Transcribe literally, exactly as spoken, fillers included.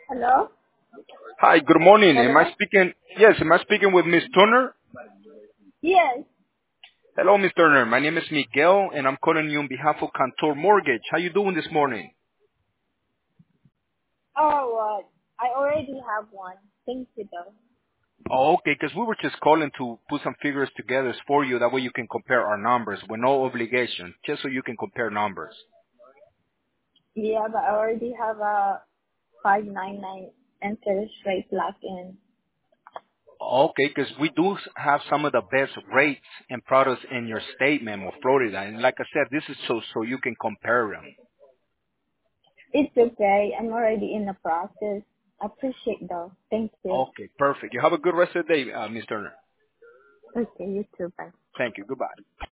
Hello? Hi, good morning. Am I Hello? speaking? Yes, am I speaking with Miss Turner? Yes. Hello, Miss Turner. My name is Miguel, and I'm calling you on behalf of Cantor Mortgage. How you doing this morning? Oh, uh, I already have one. Thank you, though. Oh, okay, 'cause we were just calling to put some figures together for you. That way you can compare our numbers with no obligation, just so you can compare numbers. Yeah, but I already have a five nine nine interest rate locked in. Okay, 'cause we do have some of the best rates and products in your state, ma'am, of Florida. And like I said, this is so so you can compare them. It's okay. I'm already in the process. Appreciate, though. Thank you. Okay, perfect. You have a good rest of the day, uh, Miss Turner. Okay, you too. Bye. Thank you. Goodbye.